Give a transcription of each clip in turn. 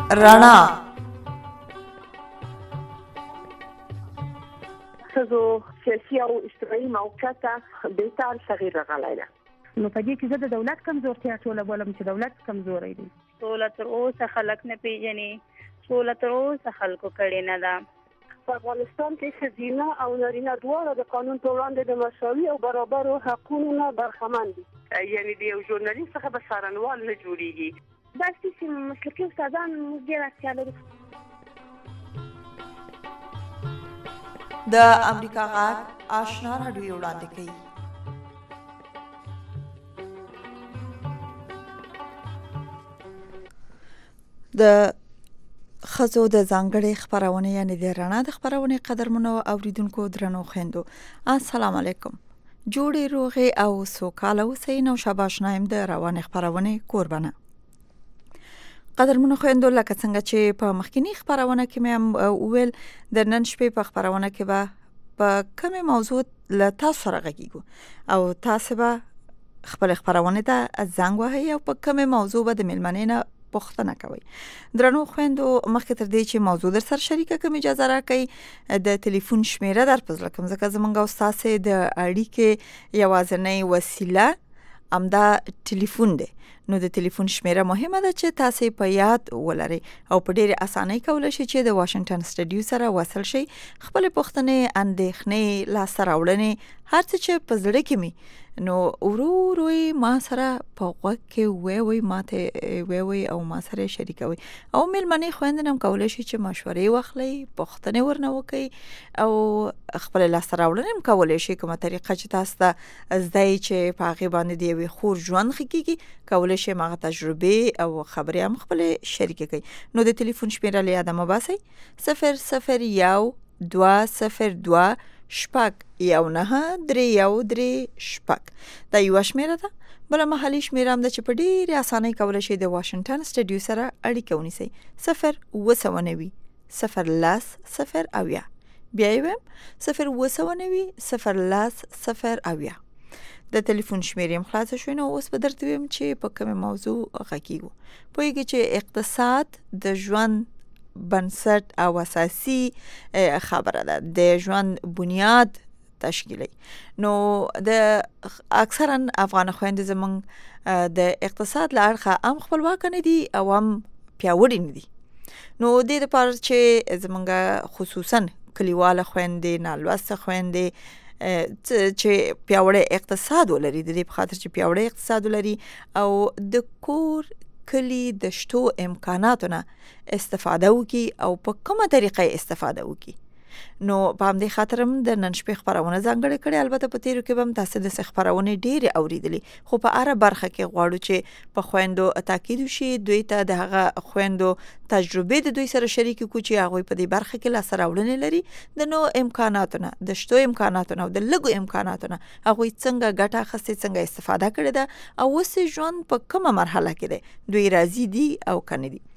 رڼا ښځو سیاسي او اجتماعي موقعیت بهتر تغییر راغلی ده. نو په دې کې زه د دولت کمزورتیا ټوله بولم چې دولت کمزوری دی. سوله تر اوسه خلک نه پیژني، سوله تر اوسه خلکو کړې نه ده. په افغانستان کې ښځینه او نارینه دواړه د قانون په وړاندې د مساوي او برابرو حقونو نه برخمن دي. یعنې د یو ژورنالیست څخه به څارنوال نه جوړېږي. داسې چې مسلکي استادان موږ ډېره اړتیا لرو. د امریکا غږ آشنا راډیو وړاندې کوي. د ښځو د ځانګړې خپرونې یعنې د رڼا د خپرونې قدرمنو اوریدونکو درنو خویندو السلام علیکم. جوړې روغې او سوکاله اوسئ. نوشابه اشنا یم د روانې خپرونې کوربانه. قدرمنو خویندو لکه څنګه چې په مخکینی خپرونه کې مې وویل د نن شپې په خپرونه کې به په کومه موضوع له تاسو سره غږیږو او تاسو به خپل خپرونه ته زنګ وهئ او په کومه موضوع به د مېلمنې نه پوښتنه کوي. درنو خویندو مخکې تر دې چې موضوع در سره شریکه کوم اجازه راکړئ د ټلیفون شمیره در پزله کوم ځکه زمونږ او تاسو د اړیکې یوازینۍ وسیله امدا ټلیفون دی. نو د ټلیفون شمیره مهمه ده چې تاسو په یاد ولرئ او په ډېر اسانۍ کولای شئ چې د واشنگټن سټډیو سره وصل شئ. خپل پوښتنې، اندېښنې، لاسته راوړنې هر څه چې په زړه کې می نو ورو ما سره په غوږ کې وی ماته وی او ما سره شریکوي او مېلمنې خويندې هم کولای شي چې مشورې واخلي، پوښتنې ورنه وکړي او خپل لاسته راوړنې هم کولای شي. کومه طریقه چې تاسو ته زده چې په هغه باندې دی وي خور ژوند خکېږي کولای شي ماغه تجربه او خبرې هم خپل شریک کړي. نو د ټلیفون شمیره له یاده مو باسئ 001-202 شپږ 19-3 شپږ. دا یو شمیره ده. بل محلي شمیره هم ده چې په ډېر اسانۍ کولای شي د واشنگټن سټډیو سره اړیکه ونیسئ 090-010-0 بیا یې ویم 090-010-0. د ټلیفون شمیرې خلاص شوی نو اوس به درته ویم چې په کومه موضوع غږیږو. پوهیږئ چې اقتصاد د ژوند بنسټ او اساسي خبره ده، د ژوند بنیاد تشکیلي. نو د اکثرا افغان خويندې زمونږ د اقتصاد له اړخه هم خپلواک نه دي او هم پیاوړي نه دي. نو د دې لپاره چې زمونږ خصوصا کلیواله خويندې، نالوسته خويندې چې پیاوړی اقتصاد ولري، د دې په خاطر چې پیاوړی اقتصاد ولري او د کور کلی د شتو امکاناتونه استفاده وکي او په کومه طریقه استفاده وکي. نو په همدې خاطر هم د نن شپې خبرونه ځانګړې کړې. البته په تیرو کې به هم تاسو د خبرونه ډېرې اوریدلې، خو په اړه برخه کې غواړو چې په خويندو تاکید وشي، دوی ته د هغه خويندو تجربه د دوی سره شریک کو چې هغه په دې برخه کې لاسته راوړنې لري، د نو امکاناتونه، د شتو امکاناتونه او د لګو امکاناتونه هغه څنګه ګټه اخیستې، څنګه استفاده کړې ده او اوس ژوند په کومه مرحله کې ده، دوی راضي دي او کنه دي.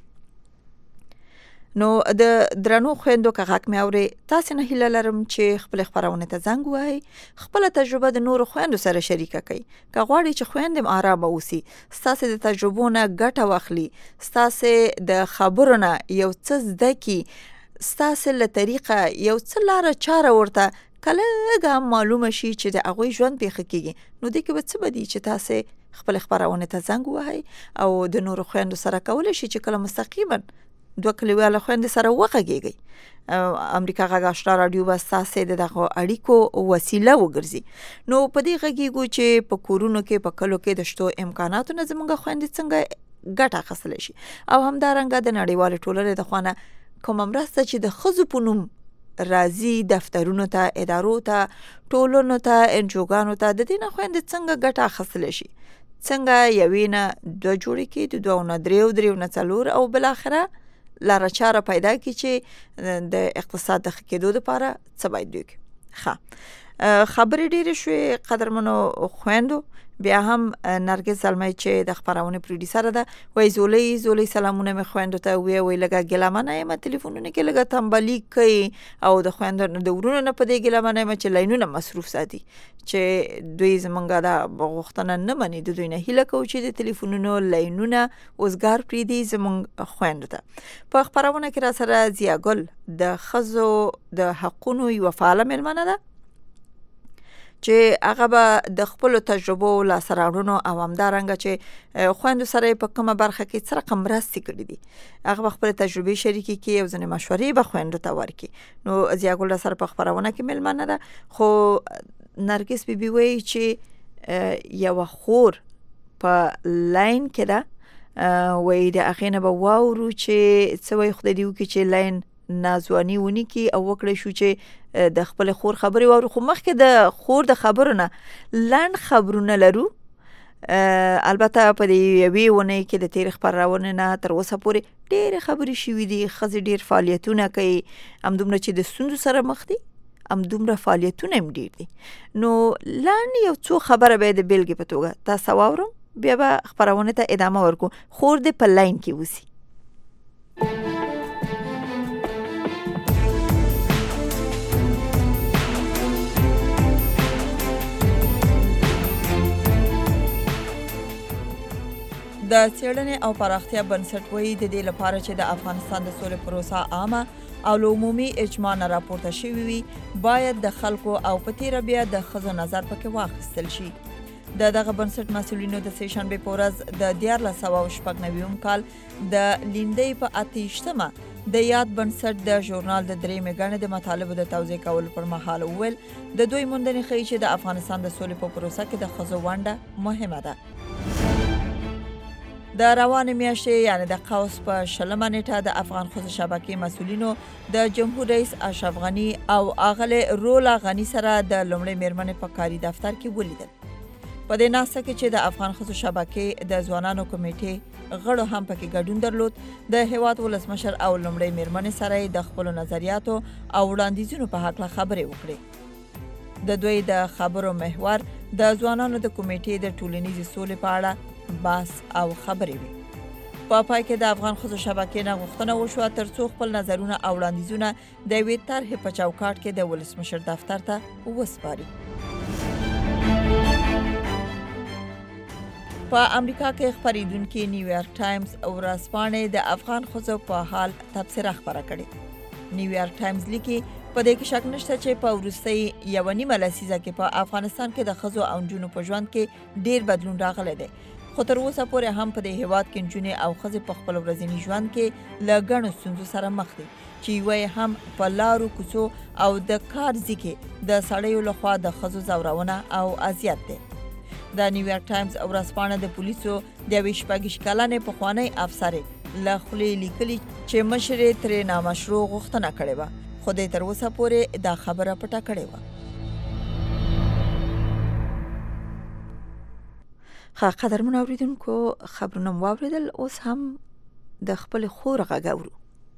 نو د درنو خويندو که غږ مې اوري، تاسو نه هیله لرم چې خپل خبرونه ته زنګ وهئ، خپل تجربه د نورو خويندو سره شریکه کړئ. که غواړئ چې خويندې آرام اوسي، تاسو د تجربونه ګټه واخلي، تاسو د خبرونه یو څه زده کی، تاسو له طریقه یو څه لار چاره ورته کله معلومه شي چې د هغه ژوند پیښ کیږي، نو د کې به څه بدی چې تاسو خپل خبرونه ته زنګ وهئ او د نورو خويندو سره کولای شي چې کله مستقیما دوه کلیواله خويندې سره وغږیږي. امریکا غږ آشنا راډیو به تاسو دغه اړیکو وسیله وګرځي. نو په دې غږیږو چې په کورونو کې په کلو کې د شتو امکاناتونو زموږ خويندې څنګه ګټه اخیستلی شي او همدارنګه د نړیوال ټولنې د خوانه کوم مرسته چې د خزو په نوم راځي دفترونو ته، ادارو ته، ټولنو ته، انجوګانو ته د دې نه خويندې څنګه ګټه اخیستلی شي، څنګه یوې نه دوه جوړې کړي، د دوه نه درې نه څلور او بل اخره لاره چاره پیدا کی چې د اقتصاد د کېدو لپاره څه باید وکړي. خبرې ډېرې شوې قدرمنو خويندو، بیا هم نرګس زلمی چې د خبرونه پروډوسر ده وای زولي سلامونه مې خويندو ته وی لګه ګلمنه یم ټلیفونونه کې لګه تنبلی کوي او د خويندو د ورونو نه په دې ګلمنه یم چې لاینونه مصروف ساتي چې دوی زمونږه د غوښتنه نه مني د دوی نه هیله کوي چې د ټلیفونونو لاینونه اوسګار پری دي زمونږ خويندو ته په خبرونه کې را سره زیاګل د خزو د حقونو یو فعال ملمنه ده چې هغه به د خپل تجربو لا سراړونو او همدارنګه چې خويندو سره په کومه برخه کې څه رقم راستي کړی دي هغه خپل تجربه شریکي کې او ځنې مشورې به خويندو ته ورکي نو زیاګل سره په خبرونه کې ملمنه ده خو نرګس بیبي وایي چې یو خور په لاین کې ده وایي د اخینه به واورو چې څه وایي خدای دی وکړي چې لاین نازوانی ونی کی او وکړې شو چې د خپل خور خبري واورو خو مخکې د خور د خبرونه لاند خبرونه لرو البته په دې یوې ونې کې د تاریخ خبرونه نه تر اوسه پورې ډېر خبري شوې دي خزې ډېر فعالیتونه کوي هم دومره چې د ستونزو سره مخ دي هم دومره فعالیتونه هم ډېر دي نو لاند یو څو خبره به د بیلګې په توګه تاسو واورم بیا به خبرونه ته ادامه ورکو خور د په لاین کې وسی د څېړنې او پراختیا بنسټ وایي د دې لپاره چې د افغانستان د سولې پروسه عامه او عمومي اجماع نه راپورته شوی وي باید د خلکو او په تیره بیا د ښځو نظر پکې واخیستل شي دغه بنسټ مسؤلینو د سېشنبې په ورځ د 1496 کال د لیندۍ په 28مه د یاد بنسټ د ژورنال د درېمې ګڼې د مطالبو د توضیح کولو پر مهال وویل د دوی موندنې ښیي چې د افغانستان د سولې په پروسه کې د ښځو ونډه مهمه ده د روانې میاشتې یعنی د قوس په 20 نیټه د افغان ښځو شبکې مسؤلینو د جمهور رئیس اشرف غنی او اغله رولا غنی سره د لومړي میرمنې په کاري دفتر کې ولیدل په دې ناسته کې چې د افغان ښځو شبکې د ځوانانو کمیټې غړو هم پکې ګډون درلود د هیواد ولسمشر او لومړي میرمنې سره د خپل نظریاتو او وړاندیزونو په حق خبرې وکړې د دوی د خبرو محور د ځوانانو د کمیټې د ټولنیزې سولې په اړه باس او خبرې وي په پای کې د افغان ښځو شبکې نه غوښتنه وشوه ترڅو خپل نظرونه او وړاندیزونه د یوې طرحې په چوکاټ کې د ولسمشر دفتر ته وسپاري په امریکا کې خبریدونکو نیویارک ټایمز ورځپاڼې د افغان ښځو په حال تبصره خبره کړې نیویارک ټایمز لیکي په دې کې شک نشته چې په وروستۍ یو نیمه لسیزه کې په افغانستان کې د ښځو او نجونو په ژوند کې ډیر بدلون راغلی دی خو تر اوسه پورې هم په دې هیواد کې نجونې او ښځې په خپل ورځني ژوند کې له ګڼو ستونزو سره مخ دي چې یوه هم په لارو کوڅو او د کار ځای کې د سړیو لخوا د ښځو ځورونه او اذیت دی د نیویارک ټایمز ورځپاڼه د پولیسو د 26 کلنې پخوانۍ افسرې له خولې لیکلي چې مشرې ترې نامشروع غوښتنه کړې وه خو دې تر اوسه پورې دا خبره پټه کړې وه قدرمن اوریدونکو خبرونه مو واوریدل اوس هم د خپل خور غږ اورو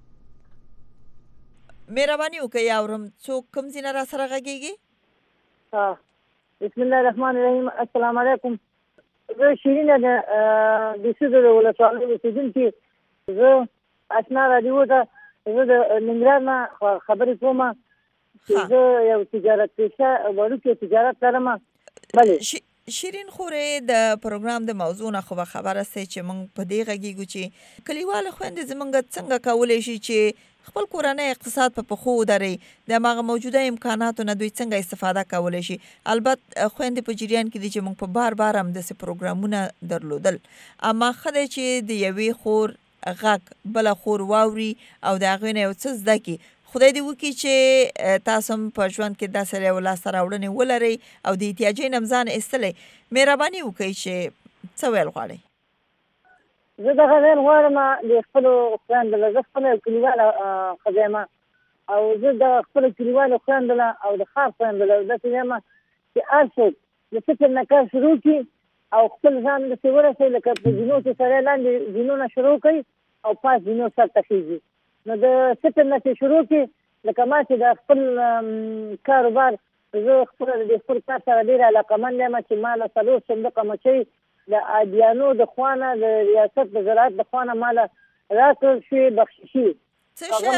مهرباني وکړئ اورم څوک کوم ځای را سره غږیږي بسم الله الرحمن الرحیم السلام علیکم زه شیرین د سیدو ولسوالۍ اوسیدونکې زه آشنا راډیو ته زه د ننګرهار نه خبرې کوم چې زه یو تجارت پیشه وړوکی تجارت لرم بلې شیرین خورې د پروګرام د موضوع نه خو خبره سي چې موږ په دې غږیږو چې کلیوال خويندې زمونږ څنګه کولای شي چې خپل کورنۍ اقتصاد په پخو دري د ماغه موجوده امکاناتو نه دوی څنګه استفاده کولای شي البته خويندې په جریان کې دي چې موږ په بار هم د پروګرامونه درلودل اما خدای چې د یوې خور غږ بل خور واوري او د هغه نه یو څه زده کی خدای دې وکړي چې تاسو په ژوند کې د سره ولا سره وړنې ولري او د احتیاجي نمځان استلې مهرباني وکړئ چې څه ویل غواړئ زه دا غوښتل غواړم د خپل خويندو له خپل کلیوال خدمه او زه د خپل کلیوال خويندو او د خاص خويندو له د سیمه چې ارشد د فکر نه کار شروع کی او خپل ځان د سیوره سره لکه په جنو چې سره لاندې جنونه شروع کړي او پاس جنو سره تخیږي نو د فکر نه شروع کی لکه ما چې د خپل کاروبار زه د خپل کار سره ډېره علاقمند یم چې ما له 4 صندوقه مچۍ د عادیانو د خوا نه د ریاست د زراعت د خوا نه ما له راکړل شوې بخششي. څه شی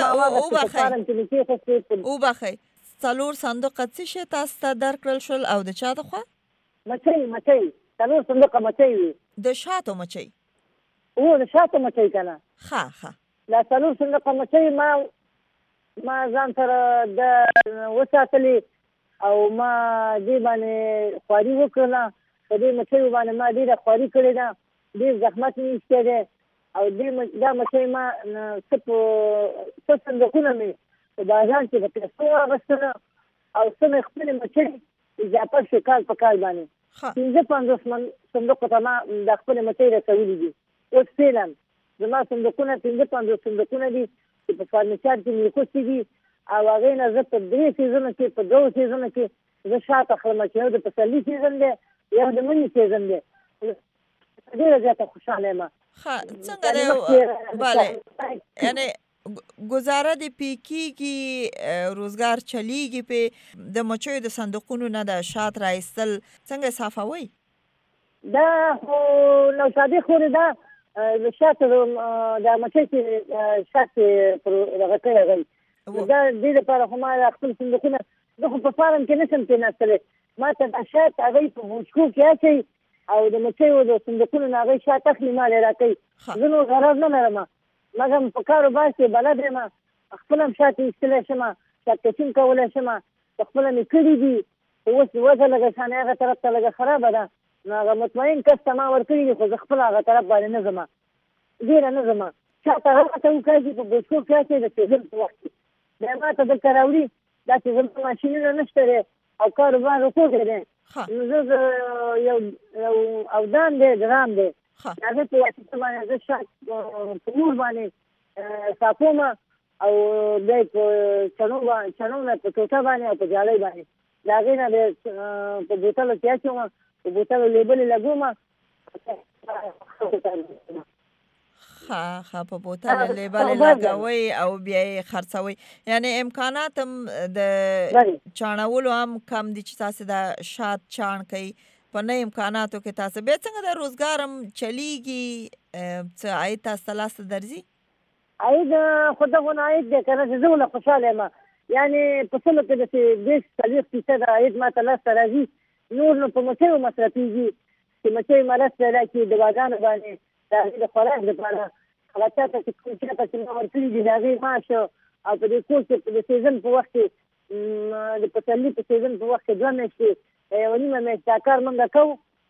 وبخئ 4 صندوقه څه شی تاسو ته درکړل شول او د چا د خوا؟ مچۍ 4 صندوقه مچۍ وي. د شاتو مچۍ؟ د شاتو مچۍ که نه. ښه دا 4 صندوقه مچۍ ما ځان سره د وساتلې او ما دې باندې خواري وکړله. په دې مچیو باندې ما ډېره خواري کړې ده، ډېر زحمت مې ایستی دی او دا مچۍ ما څه صندوقونه مې په بازار کې د پیسو واخیستله او څه مې خپلې مچۍ اضافه شوې کال په کال باندې 55 صندوقو ته ما د خپلې مچۍ رسولي دي. اوس فعلا زما صندوقونه 55 صندوقونه دي چې په فارمیچار کې مې لیکوسي دي او هغې نه زه په 3 سیزونو کې په 2 سیزونو کې زه شات اخلم چې یو د پسرلي سیزن دی یو د مني سیزن دی. ډېره زیاته خوشحاله یم. څنګه دی؟ بله یعنی گزاره دې پې کېږي، روزګار چلیږي پې د مچیو د صندوقونو نه د شات رایستل څنګه صافوئ؟ دا خو نوشادې خورې ده د شاتو د مچۍ چې شات دغه کړی هغوی دا دې لپاره خو ما خپل صندوقونه زه خو په فارم کې نشم کېناستلی. ما ته دا شات هغوی په بوچکو کې اچوي او د مچیو د صندوقونو نه هغوی شات اخلي ما یې راکوي. زه نور غرض نه لرم مګر په کاروبار کې بلد یم، خپل هم شات ایستلی شم، شات کچین کولی شم، خپله مې کړي دي. اوس وضع لږه شانې هغه طرف ته لږه خرابه ده نو هغه مطمئن کس ته ما ورکړي دي خو زه خپله هغه طرف باندې نه ځم، ډېره نه ځم. شات هغه ته وکړي په بوچکو کې اچوي د سیزن په وخت کې بیا ما ته دلته راوړي. دا چې زما ماشینونه نشته دی او کاروبار رکوږی دی نو زه یو اودان دی ګرام دی هغې په واسطه باندې زه شات په نور باندې صافوم او دی په چڼو نه په ټوټه باندې او په جالۍ باندې د هغې نه په بوتلو کې اچوم، په بوتلو لیبل یې لګوم. په بوتل لیبل لګوي او بیا یې خرڅوي. یعنی امکانات هم د چاڼولو هم کم دي چې تاسو د شات چاڼ کوي په نه امکاناتو کې تاسو بیا څنګه د روزګار هم چلیږي؟ څه عاید تاسو ته لاسته درځي؟ عاید خو دغه عاید دی که نه چې زه ولې خوشحاله یم. یعنې په سلو کې داسې 20-40% عاید ما ته لاسته راځي. نور نو په مچیو مصرفېږي چې مچۍ مرض پیدا کړي دواګانو باندې د هغې د خوراک لپاره هغه چا ته چې کوم چاته چې ما ورکړي دي د هغې معاش او په دې کور کې د سیزن په وخت کې د پسرلي په سیزن په وخت کې 2 میاشتې یوه نیمه میاشت دا کار موږ کوو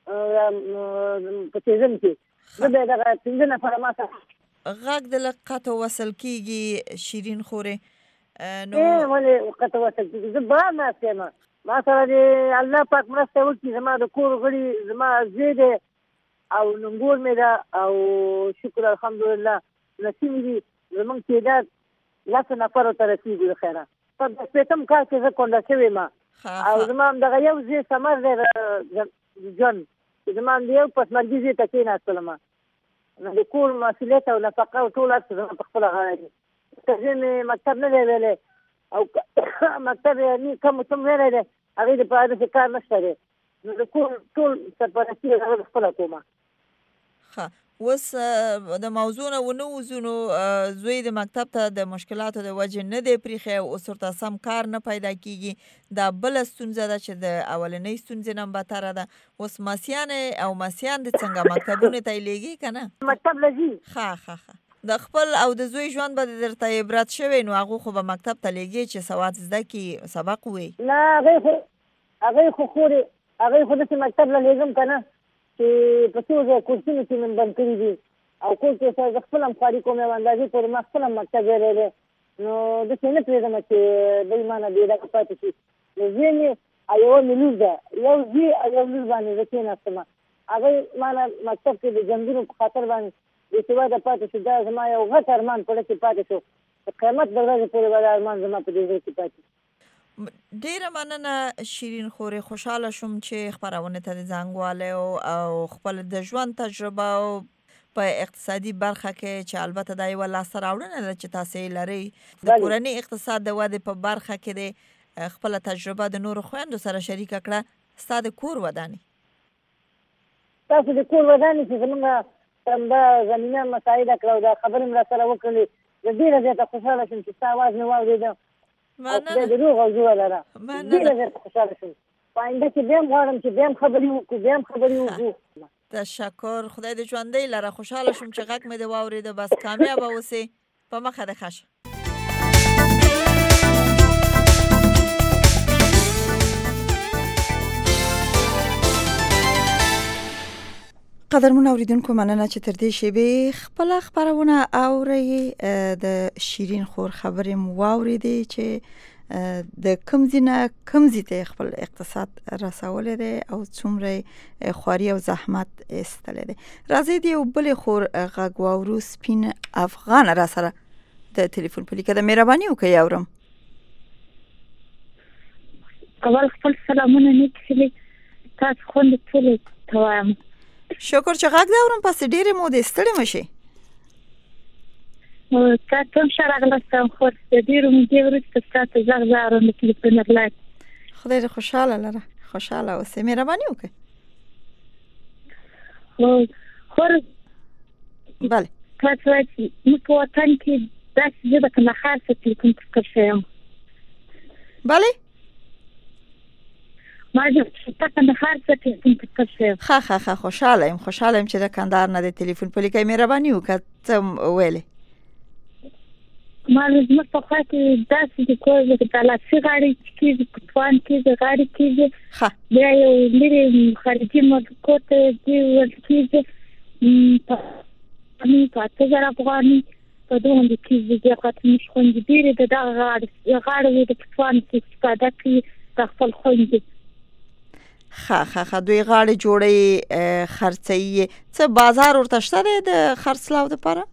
په سیزن کې. زه بیا دغه 5 نفره ما سره غږ د لږ قطع وصل کېږي شیرین خورې نو ولې قطع وصل کېږي؟ زه بهر ناست یم، ما سره د الله پاک مرسته وکړي. زما د کور غړي زما زوی دی او ننګور مې ده او شکر الحمدلله نصیب دي زموږ تعداد 10 نفرو ته رسېږي د خیره. په 15م کال کې زه کونډه شوې یم او زما همدغه یو زوی ثمر دی جون چې زما د یو پسمرګي زوی ته کېناستلم نو د کور مسؤلیت او نفقه او ټول هر څه زما په خپله غاړه دي. زه مې مکتب نه دی ویلی او مکتب یې کم څوم ویلی دی هغې دپاره داسې کار نشته دی نو د کور ټول سرپرستي هغه خپله کومه. اوس د موضوع نه ونه وځو نو زوی د مکتب ته د مشکلاتو د وجې نه دی پریښی اوس ورته سم کار نه پیدا کېږي. دا بله ستونزه ده چې د اولنۍ ستونزې نه بتره ده. اوس مسیان او مسیان د څنګه مکتبونو ته یې لیږي که نه؟ مکتب له ځي. د خپل او د زوی ژوند به درته عبرت شوی نو هغو خو به مکتب ته لیږي چې سواد زده کړي سبق ووایي. نه هغې خو خورې هغې خو داسې مکتب له لیږم که نه چې په څو ځای کورسونو کې مې بند کړي دي او کور کې سره زه خپل هم خواري کوم یو اندازې پورې ما خپل هم مکتب ویلی دی نو داسې نه پرېږدم چې بل ما نه بې دغه پاتې شي. نو زوی مې او یوه مې لور ده یو زوی او یو لور باندې زه کېناستم هغوی ما نه مکتب کې د جنګونو په خاطر باندې بېسواده پاتې شو. دا زما یو غټ ارمان په کې پاتې شو. د قیامت د ورځې پورې به دا ارمان زما په دې ځای کې پاتې. ډیره مننه شیرین خورې، خوشحاله شوم چې خپرونې ته د زنګ والیو او خپل د ژوند تجربه او په اقتصادي برخه کې چې البته دا یوه لاسته راوړنه ده چې تاسې یې لرئ د کورني اقتصاد د ودې په برخه کې دی خپل تجربه د نورو خويندو سره شریک کړه ستا د کور ودانې. تاسو د کور ودانې چې زموږ دا زمینه مساعده کړه او دا خبرې مې راسره وکړلې زه ډېره زیاته خوشحاله شوم چې ستا اواز مې واورېده او خدای دې روغ او جوړه لره. ډېره زیاته خوشحاله شوم. په آینده کې بیا هم غواړم چې بیا هم خبرې وکړو. تشکر. خدای دې ژوندی لره. خوشحاله شوم چې غږ مې دې واورېده. بس کامیابه اوسې. په مخه دې ښه شه. قدرمن اوریدونکو مننه چې تر دې شیبې خپل خبرونه اوري. د شیرین خور خبرې مو واورېدې چې د کمزې ته خپل اقتصاد رسولې ده او څومره خواري او زحمت ایستلې ده. راځي دی یو بل خور غږ واورو. سپین افغان را سره د ټلیفون په لیکه د مهرباني وکړئ اورم. اول خپل سلامونه نیکې تاسو خوند ټول توایم. شکر چې غږ دا اورم. پس ډېرې مودې ستړې مشي. تاسو هم شراغلستم خو د ډېرو مودې وروسته تاسو غږ زارم د ټلیفون غلا. خدای دې خوشاله لره. خوشاله اوسې. مهرباني وکړئ. خو بله تاسو نو په وطن کې داسې زه د کندهار څخه ټلیفون کوم شم. بله ما چې تا کندهار څخه ټلیفون کوم شم. ښه خوشاله یم چې د کندهار نه د ټلیفون په لیکه مهرباني وکړه. څه ویلې؟ ما زما په خوا کې داسې د کور د لاسي غاړې کېږي کوټوان کېږي غاړې کېږي بیا یو لرې خارجي ملکو ته دې ورل کېږي په 8000 افغاني په دومره کېږي بیا خاطر مش خوندې ډېرې د دغه غاړې د کوټوان کې استفاده کوي د خپل خوندې. ښه دوی غاړې جوړې خرڅوي. څه بازار ورته شته دی د خرڅلاو دپاره؟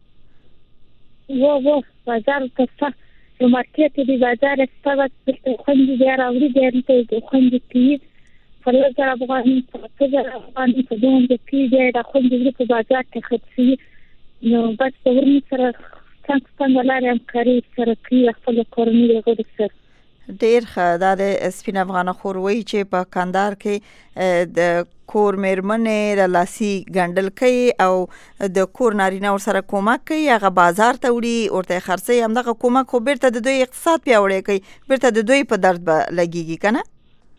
بازار ورته شته. یو مارکېټ دی بازار شته بس دلته خوندې بیا راوړي بیا دلته خوندې کوي په 1000 افغاني په 8000 افغاني په دومره کوي بیا دا خوندې وړي په بازار کې خرڅوي. نو بس د ورمې سره څنګه لارې همکاري سره کوي خپل کورنۍ د غړو سره. ډیر ښه. دا د سپین افغان خور وایي چې په کندهار کې د کور میرمنې د لاسي ګنډل کوي او د کور نارینه ورسره کومک کوي. هغه بازار ته وړي ورته خرڅوي. همدغه کومک خو بیرته د دوی اقتصاد پیاوړی کوي. بیرته د دوی په درد به لګیږي که نه؟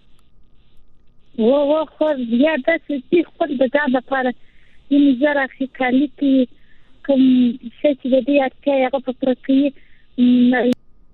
خو بیا داسې چې خپل د ځان لپاره ځینې زر اخلي کالي کوي کوم شی چې د دې اړتیا یې هغه په پوره کوي.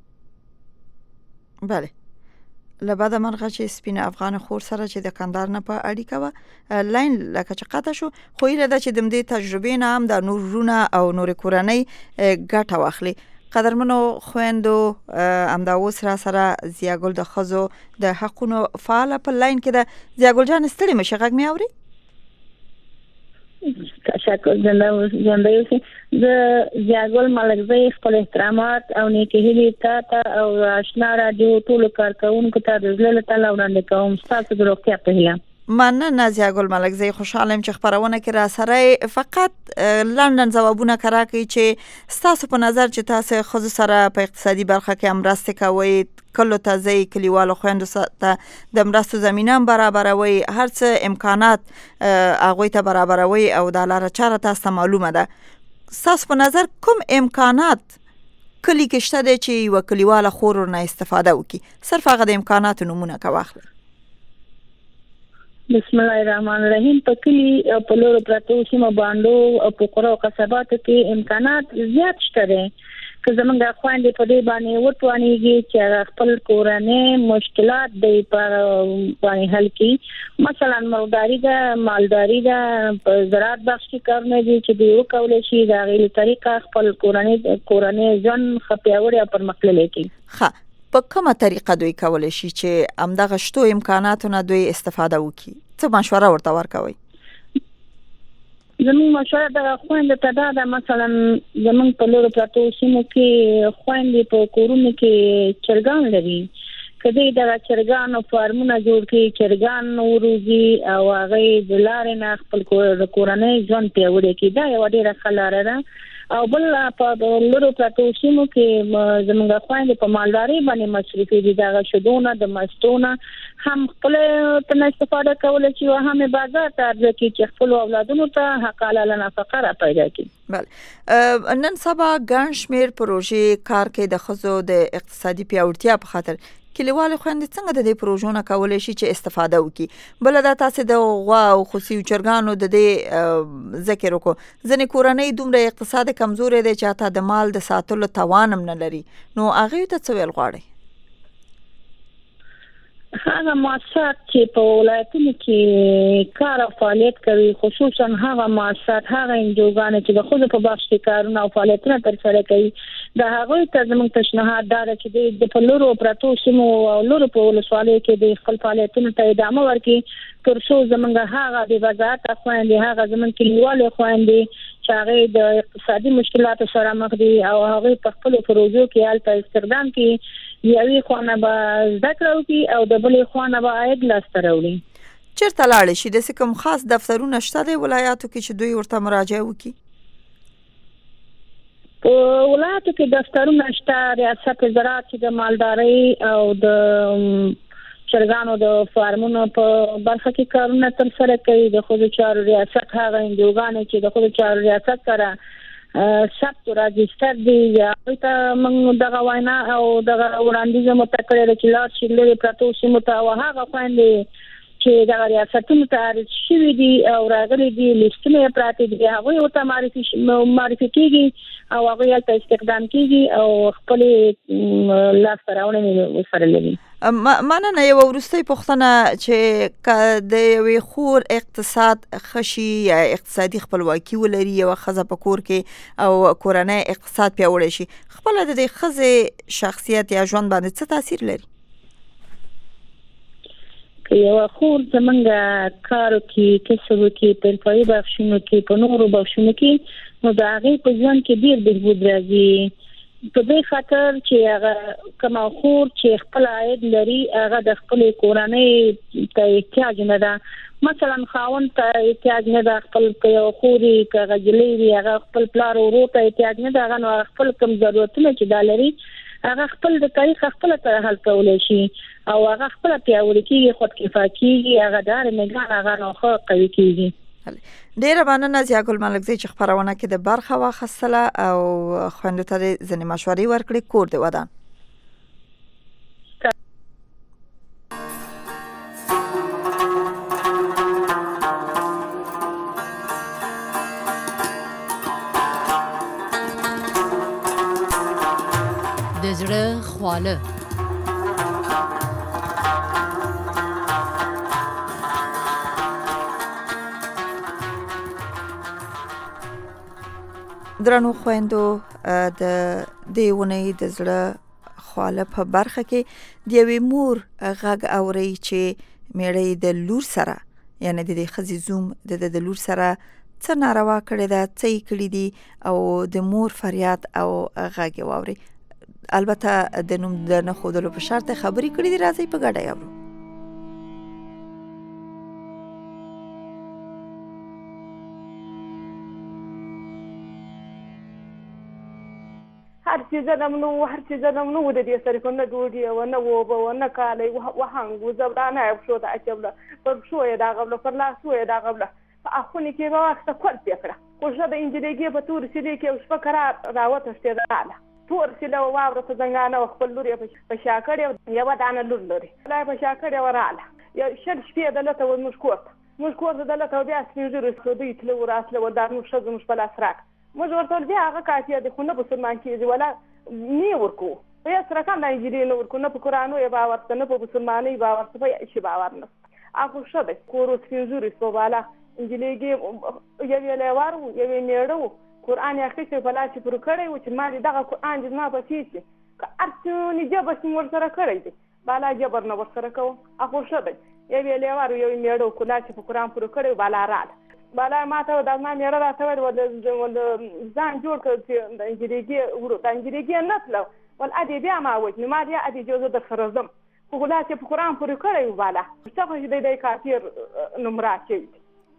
بله له بده مرغه چې سپین افغان خور سره چې د کندهار نه په اړیکه وه لاین لکه چې قطع شو. خو هیله ده چې د همدې تجربې نه هم د نور وروڼه او نورې کورنۍ ګټه واخلي. قدرمنو خویندو همدا اوس را سره ضیاګل د ښځو د حقونو فعاله په لاین کې ده. ضیاګل جان ستړې مشې غږ مې اوري؟ تشکر. ژوندی اوسئ. زه ضیاګل ملکزۍ خپل احترامات او نیکې هیلې ته او اشنا راډیو ټولو کارکوونکو ته د زړه له تله وړاندې کوم ستاسو د روغتیا په هیله. مننه ضیاګل ملکزۍ. خوشحاله یم چې خپرونه کې را سره فقط لنډن ځوابونه کرا کوي چې ستاسو په نظر چې تاسو ښځو سره په اقتصادي برخه کې هم مرستې کوئ، کلو ته ځئ، کلیوالو خویندو ته د مرستو زمینه هم برابروئ، هر څه امکانات هغوی ته برابروئ او دا لاره چاره تاسو ته معلومه ده. ستاسو په نظر کوم امکانات کلی کې شته دی چې یوه کلیواله خور ورنه استفاده وکړي؟ صرف هغه د امکاناتو نومونه که واخلئ. بسم الله الرحمن الرحیم. په کلی او په لوړو پرتو سیمو باندې او په قرو قصباتو کې امکانات زیات شته دي. که زمونږ خويندې په دې باندې وټوانېږي چې خپل کورنۍ مشکلات دی په باندې حل کړي. مثلا مالداري ده، په زراعت بخش کې کارونه دي چې دوی وکولی شي د هغې له طریقه خپل کورنۍ ژوند ښه پیاوړی او پرمختللی کړي. په کومه طریقه دوی کولی شي چې همدغه شتو امکاناتو نه دوی استفاده وکړي؟ څه مشوره ورته ورکوئ؟ زموږ مشوره د خویندو ته دا ده، مثلا زموږ په لوړو پرتو سیمو کې خویندې په کورونو کې چرګان لري. که دوی دغه چرګانو فارمونه جوړ کړي، چرګان وروزي او هغې د لارې نه خپل کورنۍ ژوند پیاوړی کړي، دا یوه ډېره ښه لاره ده. او بل په لورو پراتو سیمو کې زمونږ خويندې په مالداري باندې مصرفي دي دا شودونه د مستونه هم خپل ته استفاده کول چې هم بازار ته ځکه چې خپل اولادونو ته حقاله نفقه را پیدا کړي. بله نن سبا ګڼ شمېر پروژې کار کوي د ښځو د اقتصادي پیاوړتیا په خاطر. کلیوالو خویندې څنګه د دې پروژو نه کولی شي چې استفاده وکړي؟ بله دا تاسې د غوا او خصوصي چرګانو د دې ذکر وکړو. ځینې کورنۍ دومره اقتصاد کمزورې دی چې حتی د مال د ساتلو توان هم نه لري، نو هغوی ته څه ویل غواړئ؟ هغه مؤسسات چې په ولایتونو کې کار او فعالیت کوي، خصوصا هغه مؤسسات هغه انجوګانې چې د ښځو په بخش کې کارونه او فعالیتونه ترسره کوي، د هغوی ته زموږ تشنهاد دا ده چې د په لورو پرتو سیمو او لورو په ولسوالیو کې د خپل فعالیتونو ته ادامه ورکړي، تر څو زموږ هغه د وزارت خویندې، هغه زموږ کلیوالې خویندې چې هغه د اقتصادي مشکلاتو سره مخ دي او هغه په خپل پروژو کې هلته استخدام کې یوې خوانه به زده کړه وکړي او د بلې خوانه به عاید لاسته راوړي. چېرته لاړې شي؟ داسې کوم خاص دفترونه شته دی ولایاتو کې چې دوی ورته مراجعه وکړي؟ په ولایاتو کې دفترونه شته، ریاست زراعت چې د مالدارۍ او د چرګانو د فارمونو په برخه کې کارونه ترسره کوي. د ښځو چارو ریاست هغه انجوګانې چې د ښځو چارو ریاست سره ثبت راجستر دی یا ته موږ دغه وینا او دغه وړاندیز متکړه چې لاړ شي لري پرتو سیمو ته او هغه خويندې چې دغه ریاستونو ته شوي دي او راغلي دي لیستونه پراته دي هغه ورته معرفي کیږي او هغه ته استخدام کیږي او خپل لاس راوړنې وسره لري. مننه. یو وروستۍ پوښتنه چې د یوې خور اقتصاد خشي یا اقتصادي خپلواکي ولري، یوه ښځه په کور کې او کورنۍ اقتصاد پیاوړی شي، خپله د دې ښځې شخصیت یا ژوند باندې څه تاثیر لري؟ که یوه خور زمونږ کارو کې کسب کې په انفرادي بخشونو کې په نورو بخشونو کې نو د هغې په ژوند کې ډېر بهبود راځي، په دې خاطر چې هغه کومه خور چې خپل عاید لري هغه د خپلې کورنۍ ته احتیاج نه ده. مثلا خاوند ته احتیاج نه ده، خپل که یو خوري که هغه جلۍ وي هغه خپل پلار او ورور ته احتیاج نه ده، هغه نو خپل کوم ضرورتونه چې دا لري هغه خپل د تاریخ خپل تر حل کولی شي او هغه خپل پیاوړي کېږي، خود کفا کېږي، هغه دار میګان هغه نو ښه قوي کېږي. ډیره مننه ضیا ګل ملکزی چې خبرونه کې د برخه واخیستله او خویندو ته ځینې مشورې ورکړې. کور دې ودان. د زړه خواله درنو خويندو، د دې ونې د زړه خواله په برخه کې د یوې مور غږ اوري چې میړه د لور سره، یعنی د دې ښځې زوم د لور سره څه ناروا کړی ده، څه یې کړي دي او د مور فریاد او غږ یې واوري. البته د نوم د نه ښودلو په شرط خبرې کړي دي. راځئ په ګډه یې اورو. هر چیزم نو د دې سره کوم نه ډوډۍ او نه وبو او نه کالي وهنګ زبرانه شو ته اچبله پر شو یې دا غبله پر لا شو یې دا غبله په اخونی کې به وخت کول پکړه کوښه د انجلیګي په تور سړي کې شپه کرا راوته ستېداله تور سړي واوره په څنګه خپل لوري په شاکړې یو دانه لور لري لا په شاکړې وراله یا شل شپې دلته موږ کوړ دلته بیا سپینځرو سودی تلو راسله ودار نو شزم مش بل اسراک موږ ورته بیا هغه کافیه د خونه مسلمان کېږي ولا نی ورکو په سره کان د انجیل نو ورکو نه په قران او باور ته نه په مسلمانۍ باور ته په شی باور نه هغه شته کورو سپینځرو سواله انجیلګي یو لوارو یو میړو قران یې اخیسته په لاس پر کړی و چې ما دغه قران دې ما په تیسي که ارڅونی جبس مور سره کړی دی بالا جبر نه ور سره کو هغه شته یو لوارو یو میړو کو لاس په قران پر کړی بالا رااله بالا ما ته د ما میړه راته ول ځان جوړ کړ چې د انجیلګي ورو د انجیلګي نتلو ول ادي بیا ما وځ ما دې ادي جوزه د خرزم خو لا چې په قران پورې کړی بالا څه خو دې کافر نمرا چې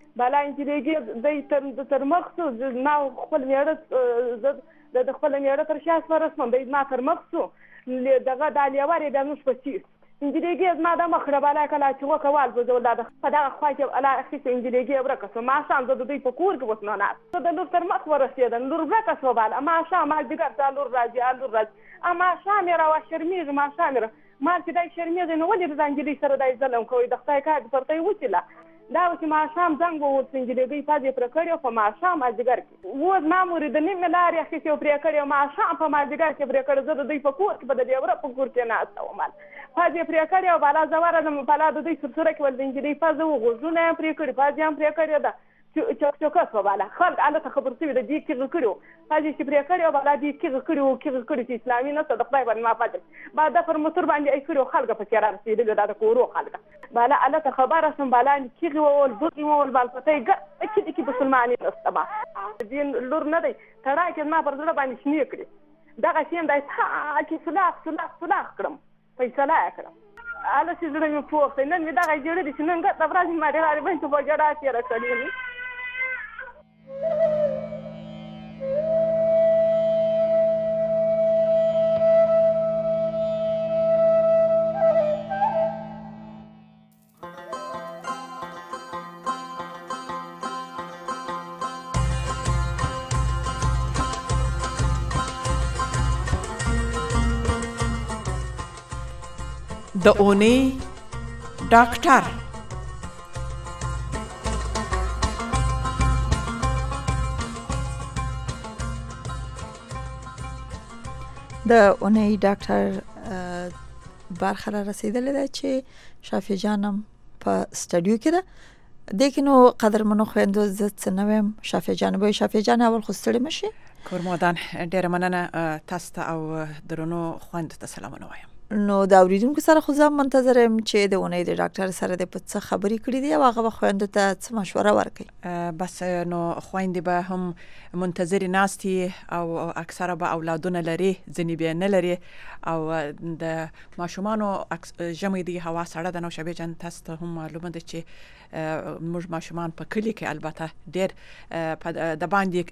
بالا انجلېږي تر مخ شو ما خپل میړه د خپل میړه تر شا ورسمم دی ما تر مخ شو دغه د لیوار یې بیا موږ پسې انجلېږي زما د مخ را بالا کله چې وکوال به زه ولاده په دغه خوا کې الله اخیسته انجلېږي ورکه شوه ماښام زه د دوی په کور کې اوس نه ناست زه د لور تر مخ ورسېدم لور ورکه شوه بالا ماښام مازدیګر ته لور راځي ماښام یې راوه شرمېږي ماښام یې مال چې دی شرمېږي نو ولې د انجلۍ سره دی ظلم کوئ د خدای کار دې پرته یې وچېله دا و چې ماښام زنګ به ورته انجلېږي پزې پرې کړې په ماښام مازدیګر کې اوس ما مورې د نیمې لارې اخیستې او پرې کړې ماښام په مازدیګر کې پرې کړې زه د دوی په کور کې به د ډېوره په کور کې ناسته وم پزې پرې کړې او بالا زه ورغلم بالا د دوی سرسوره کې ول د انجلۍ پزه و غوږونه یې پرې کړي پزې هم پرې کړې ده چوکه شوه بالا خلک هلته خبر شوي د دې کیغې کړي وو پزې چې پرې کړې او بالا دې کیغې کړي چې اسلامي نشته د خدای باندې ما پاجم بعد پر موټر باندې ای کړي خلک پکې را رسېدلي دا د کورو خلک بالا هلته خبره شوم بالا کیغې وول بوټي وول بالفتۍ کې مسلمانې نشته ما دین لور نه دی تړای کې ما پر زړه باندې شنې کړي دغه شین دی کې سلاخ کړم فیصله یې کړم هله چې زړه مې پوخ دی نن مې دغه جوړې دي چې نن ګټه ورځ ما ډېر غریبۍ ته په جړا تېره کړې د اونۍ ډاکټر د اونۍ ډاکټر برخه را رسیدلې ده چې شافیه جانم په سټډیو کې ده دیکنو قدرمنو خويندو زه څه نوم شافیه جان اول خو ستړي مشي کورمودان ډېر مننه تاسو ته او درنو خويندو ته سلامونه وایم نو دا اوریدونکو سره خو زه منتظر یم چې د اونۍ د ډاکټر سره د پڅ خبرې کړې دي او هغه خويندو ته څه مشوره ورکړي بس نو خويندې به هم منتظر ناستي او اکثره به اولادونه لري ځنې به نه لري او د ماشومانو جمع دي هوا سړه د نو شبي جن تاسو ته هم معلومه ده چې موږ ماشومان په کلی کې البته ډېر د باندې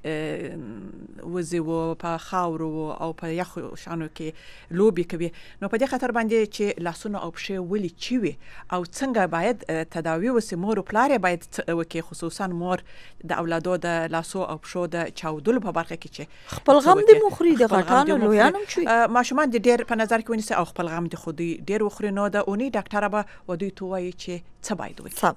وزي او په خاورو او په یخ شانو کې لوبي کوي نو په دې خاطر باندې چې لاسونه او پښې ولي چوي او څنګه باید تداوی وسي مور او پلار باید وکي خصوصا مور د اولادو د لاسو او پښو د چاودلو په برخه کې چې خپل غم دې مخري د غټانو لویانم چوي ماشومان د ډېر په نظر کې ونیسي او خپل غم دې خودي ډېر وخوري نو د اونۍ ډاکټر به ودی توایي چې څه باید وکړي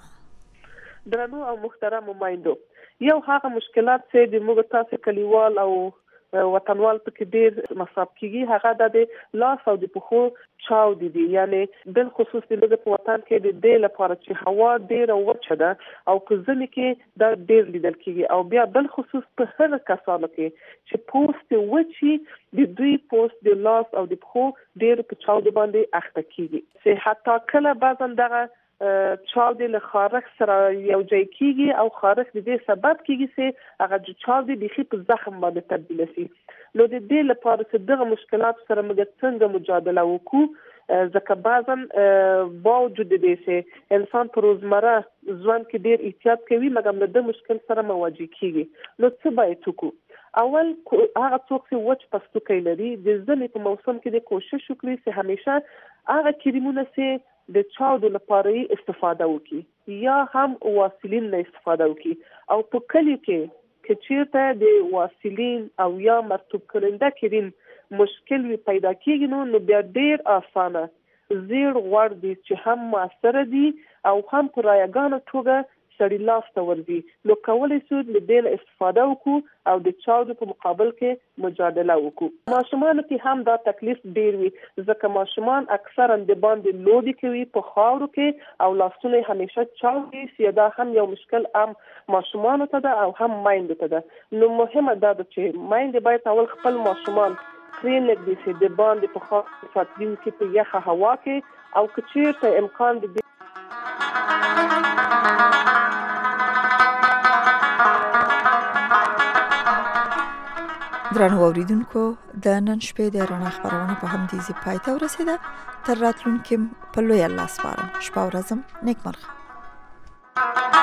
درنو او محترم مایندو یو هغه مشکلات چې د موږ تاسو کلیوال او وطنوال پکې ډېر مصاب کیږي هغه د لاس او د پښو چاودي دي یعنی بل خصوص د لږ په وطن کې د دې لپاره چې هوا ډېره وچه ده او کزنه کې دا ډېر لیدل کیږي او بیا بل خصوص په هر کسانو کې چې پوست وچی د دوی پوست د لاس او د پښو ډېر په چاودي باندې اخته کیږي چې حتی کله بعضن دغه چاودي له خارخ سره یو ځای کیږي او خارخ د دې سبب کیږي چې هغه چاودي د خې په زخم باندې تبدیل شي نو د دې لپاره چې دغه مشکلات سره موږ څنګه مجادله وکړو ځکه بعضن باوجود دې چې انسان په روزمره ژوند کې ډېر احتیاط کوي مګر له دې مشکل سره مواجه کیږي نو څه باید وکړو اول هغه څوک چې وچ پستوکي لري د ځلې په موسم کې د کوشش وکړي چې همیشه هغه کریمونه چې د چاودو لپاره استفاده وکړي یا هم واسلین نه استفاده وکړي او په کلی کې چیرته د واسلین او یا مرطوب کننده کریم مشکل وي پیدا کیږي نو بیا ډیر اسانه زیر غوړ دي چې هم موثر دي او هم په رایګانو توګه سړی لاس ته ورځي نو کولای شو د دې استفاده وکړو او د چاودو په مقابل کې مجادله وکړو ماشومان کې هم دا تکلیف ډیر وي ځکه ماشومان اکثرا د باندې لوبي کوي په خاورو کې او لاسونه همیشه چاودي سیدا هم یو مشکل عام ماشومان ته ده او هم مایند ته ده نو مهمه ده چې مایند باید اول خپل ماشومان پرېنګ دي چې د باندې په خاطر فاتین کې په یخه هوا کې او کچیرته امکان دي درنو اوریدونکو د نن شپې د رڼا خبرونه په هم دي زی پای ته ورسیده تر راتلونکي په لوی الله سپارم شپه ورځم نیکمرغه